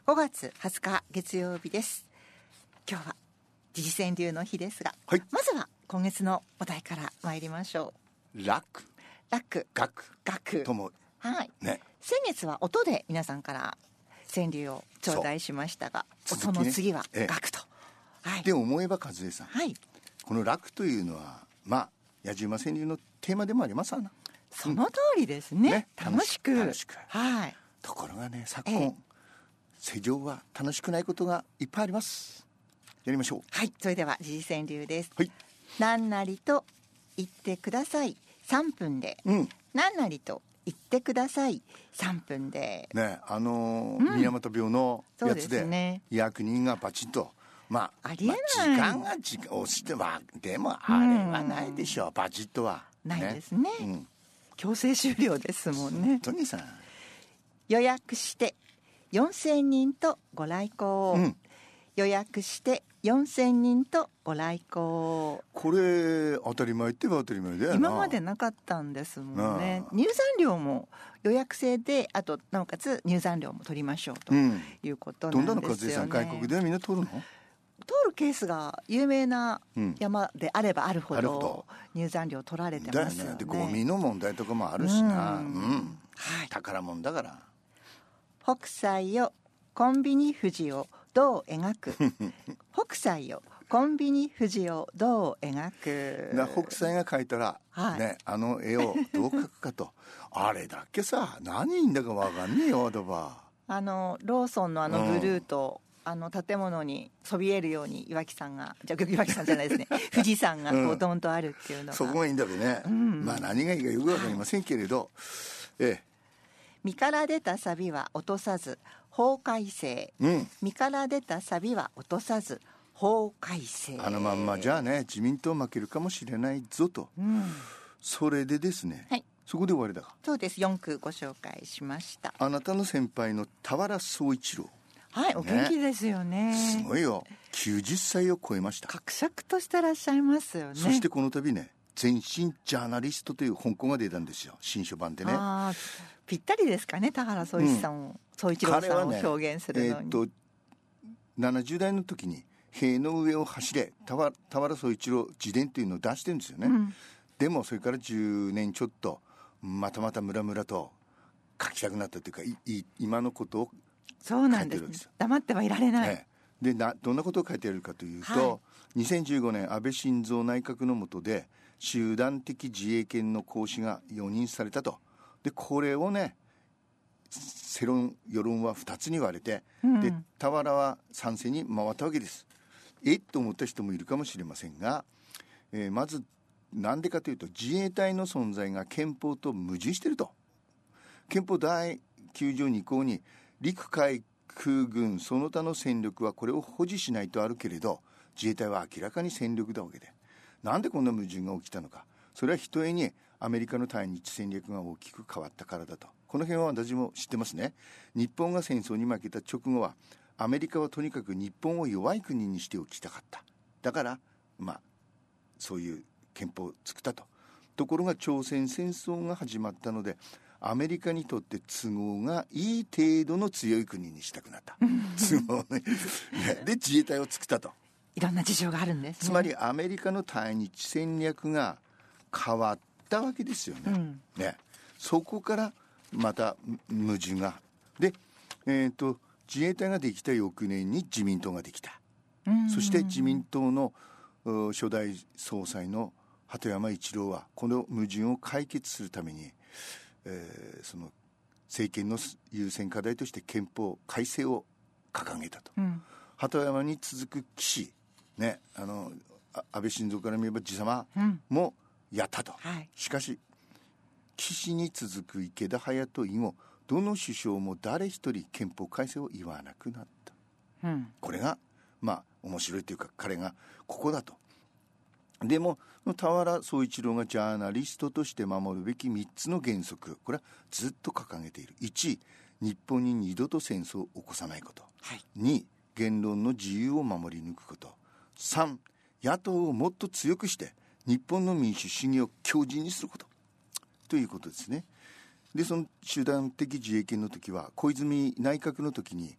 5月20日月曜日です。今日は時事川柳の日ですが、 はい、 まずは今月のお題から参りましょう。楽とも、 はい、 ね、 先月は音で皆さんから川柳を頂戴しましたが、音の次は楽と、 はい、で思えば和江さん、 はい、 この楽というのは野じ馬川柳のテーマでもありますわな。 その通りですね。楽しく、はい。 ところがね、昨今、世上は楽しくないことがいっぱいあります。やりましょう。 はい、それでは時事川柳です。 はい、 何なりと言ってください3分で、何なりと言ってください3分でね、宮本病のやつで、 ね、 役人がバチッとありえない、 時間が押してはでもあれはないでしょう、バチッとはないですね、強制終了ですもんね。 本当にさ、 予約して4000人とご来光、予約して4000人とご来光。 これ当たり前ってば当たり前だよな。 今までなかったんですもんね。入山料も予約制で、あとなおかつ入山料も取りましょうということなんですよね。 どんなの和江さん、外国ではみんな取るの？ 通るケースが有名な山であればあるほど入山料取られてますよね。 でゴミの問題とかもあるしな、宝物だから。 北斎よコンビニ富士をどう描く北斎よコンビニ富士をどう描く。 北斎が描いたら、あの絵をどう描くかとあれだけさ、何いいんだか分かんねえよ。だばローソンのブルーと、建物にそびえるように岩木山が、岩木山じゃないですね富士山がこうドンとあるっていうのが、 そこがいいんだけどね、何がいいかよく分かりませんけれど、 身から出たサビは落とさず法改正、身から出たサビは落とさず法改正。 あのまんまじゃあね、自民党負けるかもしれないぞと、それでですね、そこで終わりだか。 そうです。4句ご紹介しました。 あなたの先輩の田原総一郎、 お元気ですよね。 すごいよ、90歳を超えました。 かくしゃくとしてらっしゃいますよね。 そしてこの度ね、全身ジャーナリストという本校が出たんですよ、新書版でね。 ぴったりですかね、田原総一さんを、総一郎さんを表現するのに。 70代の時に塀の上を走れ田原総一郎自伝というのを出してるんですよね、でもそれから10年ちょっとまたムラムラと書きたくなったというか、今のことをそうなんです、黙ってはいられない、 でどんなことを書いてあるかというと、2015年安倍晋三内閣の下で集団的自衛権の行使が容認されたと。でこれをね、世論世論は2つに割れて、で田原は賛成に回ったわけです。と思った人もいるかもしれませんが、まずなんでかというと、自衛隊の存在が憲法と矛盾していると。憲法第9条2項に陸海空軍その他の戦力はこれを保持しないとあるけれど、自衛隊は明らかに戦力だわけで、なんでこんな矛盾が起きたのか。それはひとえにアメリカの対日戦略が大きく変わったからだと。この辺は私も知ってますね。日本が戦争に負けた直後はアメリカはとにかく日本を弱い国にしておきたかった。だからそういう憲法を作ったと。ところが朝鮮戦争が始まったので、アメリカにとって都合がいい程度の強い国にしたくなった都合ねで自衛隊を作ったと。 いろんな事情があるんですね。 つまりアメリカの対日戦略が変わったわけですよね、そこからまた矛盾がで、自衛隊ができた翌年に自民党ができた、そして自民党の初代総裁の鳩山一郎はこの矛盾を解決するために、その政権の優先課題として憲法改正を掲げたと、鳩山に続く岸、安倍晋三から見れば爺様もやったと、しかし岸に続く池田隼人以後、どの首相も誰一人憲法改正を言わなくなった、これが面白いというか、彼がここだと。でも田原総一郎がジャーナリストとして守るべき3つの原則、これはずっと掲げている。1、日本に二度と戦争を起こさないこと、2、言論の自由を守り抜くこと、3、野党をもっと強くして日本の民主主義を強靭にすることということですね。 でその集団的自衛権の時は小泉内閣の時に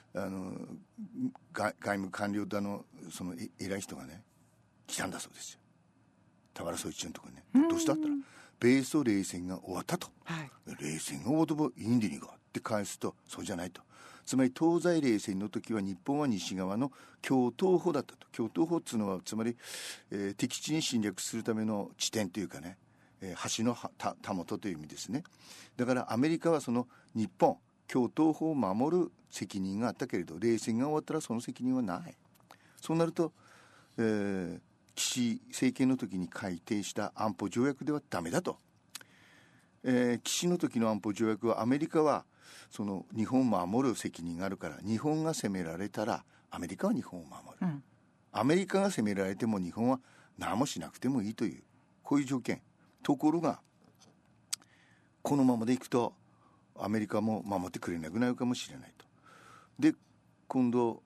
外務官僚だのその偉い人がね来たんだそうですよ。田原総一のところにね、どうしたったら米ソ冷戦が終わったと、はい、冷戦が終わったばいいんでにかって返すと、そうじゃないと。つまり東西冷戦の時は日本は西側の共闘法だったと。共闘法っていうのはつまり、敵地に侵略するための地点というかね、橋のたもとという意味ですね。だからアメリカはその日本共闘法を守る責任があったけれど、冷戦が終わったらその責任はない。そうなると、岸政権の時に改定した安保条約ではダメだと。岸の時の安保条約はアメリカはその日本を守る責任があるから、日本が攻められたらアメリカは日本を守る、アメリカが攻められても日本は何もしなくてもいいという、こういう条件。ところがこのままでいくとアメリカも守ってくれなくなるかもしれないと。で今度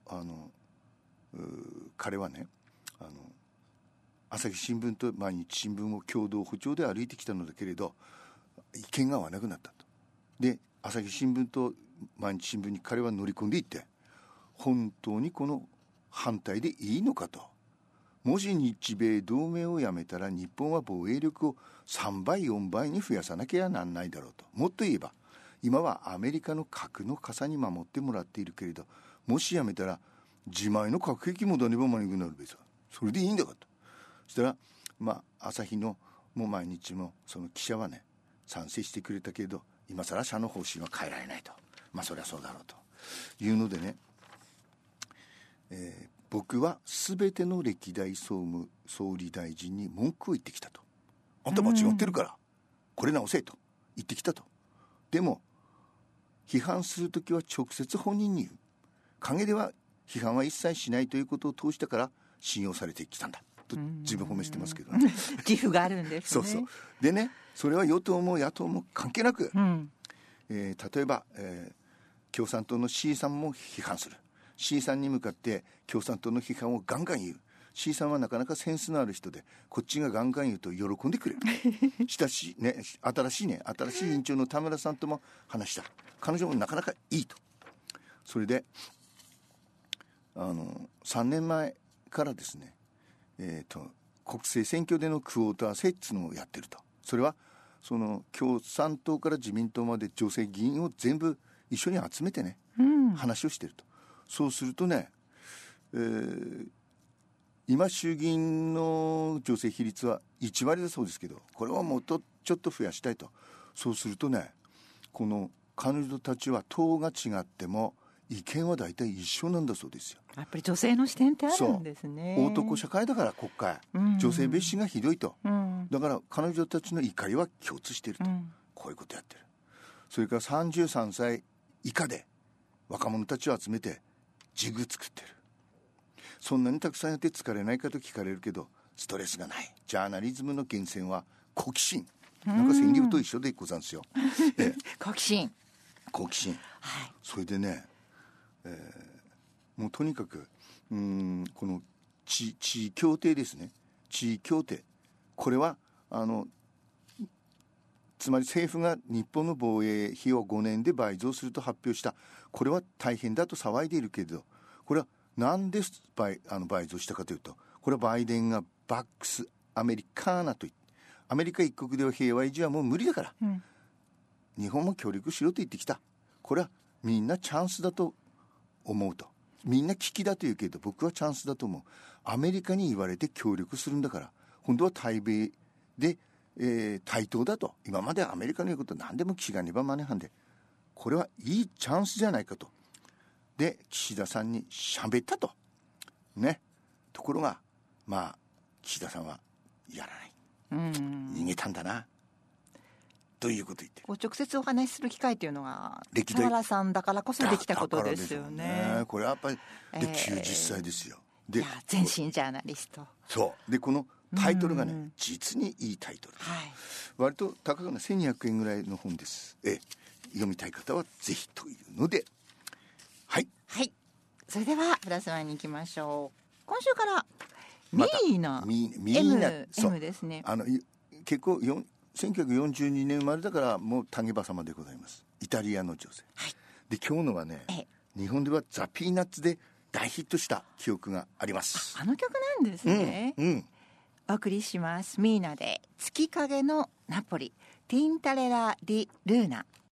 彼はね朝日新聞と毎日新聞を共同歩調で歩いてきたのだけれど意見が合わなくなったと。で朝日新聞と毎日新聞に彼は乗り込んでいって、本当にこの反対でいいのかと。もし日米同盟をやめたら日本は防衛力を3倍4倍に増やさなきゃなんないだろうと。もっと言えば今はアメリカの核の傘に守ってもらっているけれど、もしやめたら自前の核兵器もだねばまねくなるべさ、それでいいんだかと。そしたら朝日のもう毎日もその記者はね賛成してくれたけれど、今更社の方針は変えられないと。そりゃそうだろうというのでね、僕は全ての歴代総理大臣に文句を言ってきたと。あんた間違ってるからこれ直せと言ってきたと。でも批判するときは直接本人に言う。陰では批判は一切しないということを通したから信用されてきたんだと自分褒めしてますけどね。 自負があるんですね。 そうでね、それは与党も野党も関係なく、例えば、共産党の C さんも批判する。 C さんに向かって共産党の批判をガンガン言う。 C さんはなかなかセンスのある人で、こっちがガンガン言うと喜んでくれる新しい委員長の田村さんとも話した。彼女もなかなかいいと。それで3年前からですね、国政選挙でのクォーター制っていうのをやってると。それはその共産党から自民党まで女性議員を全部一緒に集めてね、話をしてると。そうするとね、今衆議院の女性比率は1割だそうですけど、これはもっとちょっと増やしたいと。そうするとね、この彼女たちは党が違っても意見は大体一緒なんだそうですよ。 やっぱり女性の視点ってあるんですね。 男社会だから国会、女性蔑視がひどいと、だから彼女たちの怒りは共通していると、こういうことやってる。それから33歳以下で若者たちを集めてジグ作ってる。そんなにたくさんやって疲れないかと聞かれるけど、ストレスがない。ジャーナリズムの源泉は好奇心。なんか川柳と一緒でござんすよ。 好奇心、 はい、それでね、もうとにかくこの地位協定ですね。地位協定、これはつまり政府が日本の防衛費を5年で倍増すると発表した。これは大変だと騒いでいるけれど、これはなんで倍増したかというと、これはバイデンがバックスアメリカーナと言って、アメリカ一国では平和維持はもう無理だから、日本も協力しろと言ってきた。これはみんなチャンスだと思うと。みんな危機だと言うけど、僕はチャンスだと思う。アメリカに言われて協力するんだから、今度は対米で、対等だと。今までアメリカの言うこと何でも気がねばまねはんで、これはいいチャンスじゃないかと。で岸田さんに喋ったとね。ところが岸田さんはやらない。逃げたんだなということを言ってる。 直接お話しする機会というのが田原さんだからこそできたことですよね。 これはやっぱりで90歳ですよ。で全身ジャーナリスト。 そうでこのタイトルがね、実にいいタイトル、割と高くな1200円ぐらいの本です。読みたい方はぜひというので、 それではプラスワンに行きましょう。今週からミーナ M ですね。 結構 1942年生まれだからもう種羽様でございます。イタリアの女性、はい、で今日のはね、日本ではザ・ピーナッツで大ヒットした記憶があります。 あの曲なんですね、お送りします。ミーナで月影のナポリ、ティンタレラ・ディ・ルーナ。